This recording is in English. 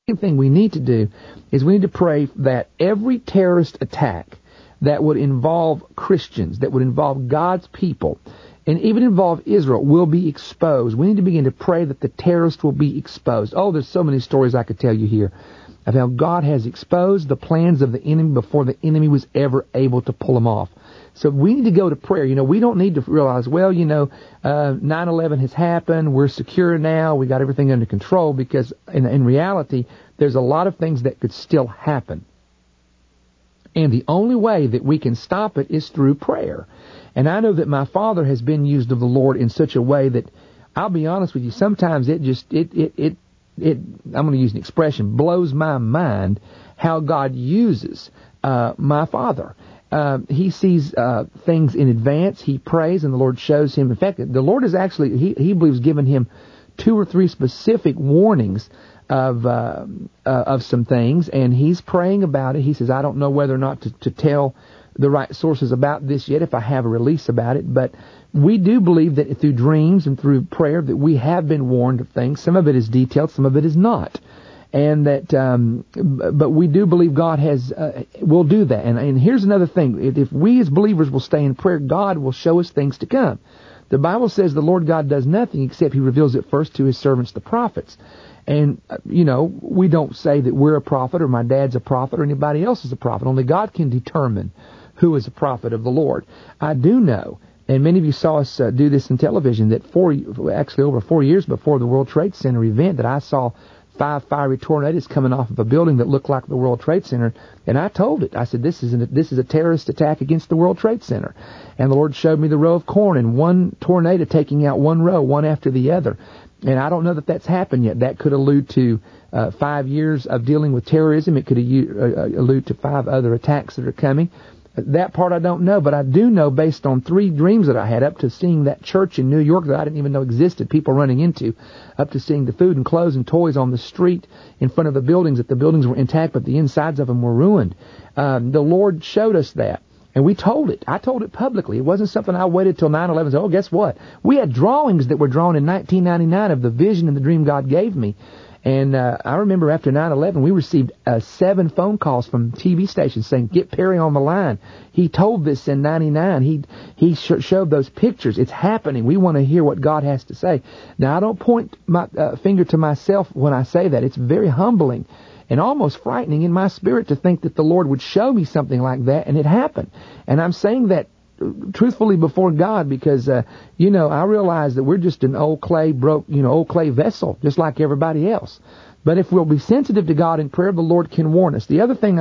thing we need to do is we need to pray that every terrorist attack that would involve Christians, that would involve God's people, and even involve Israel, will be exposed. We need to begin to pray that the terrorists will be exposed. Oh, there's so many stories I could tell you here of how God has exposed the plans of the enemy before the enemy was ever able to pull them off. So we need to go to prayer. We don't need to realize, 9/11 has happened, we're secure now, we got everything under control, because in reality, there's a lot of things that could still happen. And the only way that we can stop it is through prayer. And I know that my father has been used of the Lord in such a way that, I'll be honest with you, sometimes it I'm going to use an expression, blows my mind how God uses my father. He sees things in advance. He prays, and the Lord shows him. In fact, the Lord is actually, he believes, given him 2 or 3 specific warnings of some things, and he's praying about it. He says, I don't know whether or not to tell the right sources about this yet, if I have a release about it, but we do believe that through dreams and through prayer that we have been warned of things. Some of it is detailed, some of it is not. And that, but we do believe God will do that. And here's another thing. If we as believers will stay in prayer, God will show us things to come. The Bible says the Lord God does nothing except He reveals it first to His servants, the prophets. And, we don't say that we're a prophet or my dad's a prophet or anybody else is a prophet. Only God can determine who is a prophet of the Lord. I do know, and many of you saw us do this in television, that over 4 years before the World Trade Center event, that I saw 5 fiery tornadoes coming off of a building that looked like the World Trade Center, and I told it. I said, this is a terrorist attack against the World Trade Center. And the Lord showed me the row of corn and one tornado taking out one row, one after the other. And I don't know that that's happened yet. That could allude to 5 years of dealing with terrorism. It could allude to 5 other attacks that are coming. That part I don't know, but I do know, based on 3 dreams that I had, up to seeing that church in New York that I didn't even know existed, people running into, up to seeing the food and clothes and toys on the street in front of the buildings, that the buildings were intact but the insides of them were ruined. The Lord showed us that, and we told it. I told it publicly. It wasn't something I waited till 9/11 and said, oh, guess what? We had drawings that were drawn in 1999 of the vision and the dream God gave me. And I remember after 9/11, we received 7 phone calls from TV stations saying, get Perry on the line. He told this in 99. He showed those pictures. It's happening. We want to hear what God has to say. Now, I don't point my finger to myself when I say that. It's very humbling and almost frightening in my spirit to think that the Lord would show me something like that, and it happened. And I'm saying that truthfully before God, because I realize that we're just an old clay vessel, just like everybody else. But if we'll be sensitive to God in prayer, the Lord can warn us. The other thing